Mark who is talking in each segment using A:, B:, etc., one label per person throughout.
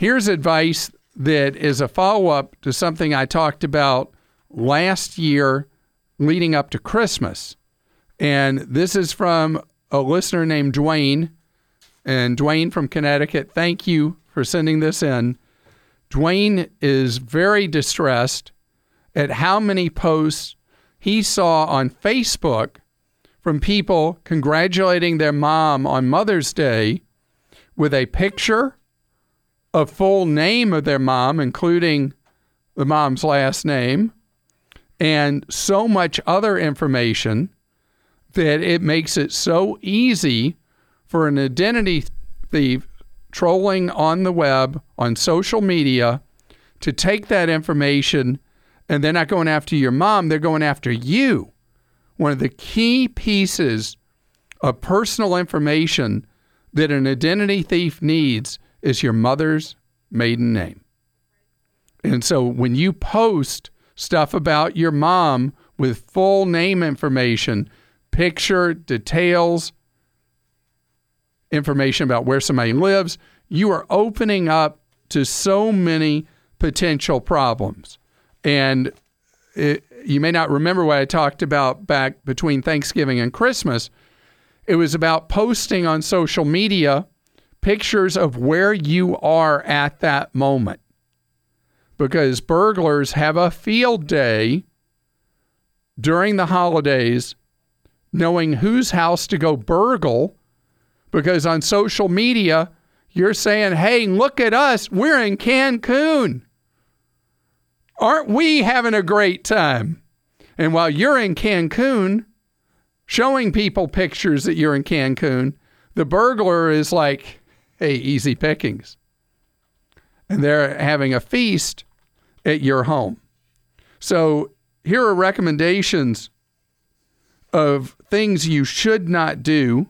A: Here's advice that is a follow-up to something I talked about last year leading up to Christmas. And this is from a listener named Dwayne. And Dwayne from Connecticut, thank you for sending this in. Dwayne is very distressed at how many posts he saw on Facebook from people congratulating their mom on Mother's Day with a picture, a full name of their mom, including the mom's last name, and so much other information that it makes it so easy for an identity thief trolling on the web, on social media, to take that information, and they're not going after your mom, they're going after you. One of the key pieces of personal information that an identity thief needs is your mother's maiden name. And so when you post stuff about your mom with full name information, picture, details, information about where somebody lives, you are opening up to so many potential problems. And you may not remember what I talked about back between Thanksgiving and Christmas. It was about posting on social media pictures of where you are at that moment. Because burglars have a field day during the holidays knowing whose house to go burgle, because on social media, you're saying, hey, look at us, we're in Cancun. Aren't we having a great time? And while you're in Cancun, showing people pictures that you're in Cancun, the burglar is like, hey, easy pickings. And they're having a feast at your home. So here are recommendations of things you should not do.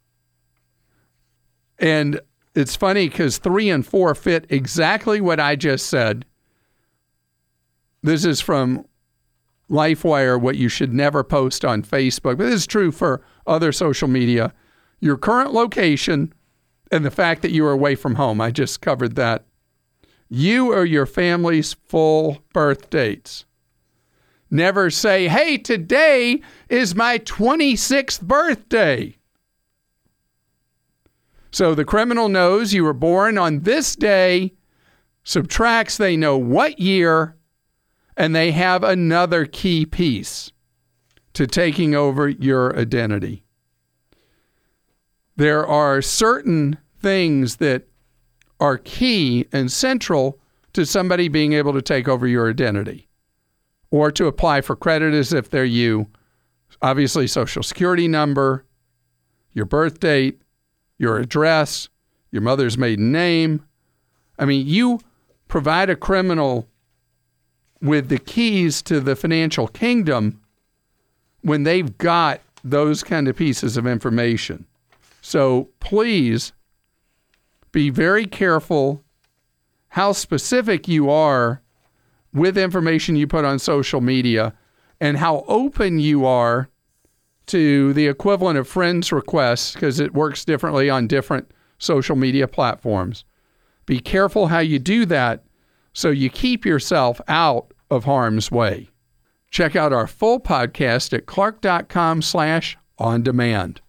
A: And it's funny because 3 and 4 fit exactly what I just said. This is from LifeWire, what you should never post on Facebook. But this is true for other social media. Your current location and the fact that you are away from home. I just covered that. You or your family's full birth dates. Never say, hey, today is my 26th birthday. So the criminal knows you were born on this day, subtracts, they know what year, and they have another key piece to taking over your identity. There are certain things that are key and central to somebody being able to take over your identity or to apply for credit as if they're you. Obviously, Social Security number, your birth date, your address, your mother's maiden name. I mean, you provide a criminal with the keys to the financial kingdom when they've got those kind of pieces of information. So please be very careful how specific you are with information you put on social media and how open you are to the equivalent of friends requests, because it works differently on different social media platforms. Be careful how you do that so you keep yourself out of harm's way. Check out our full podcast at clark.com/on-demand.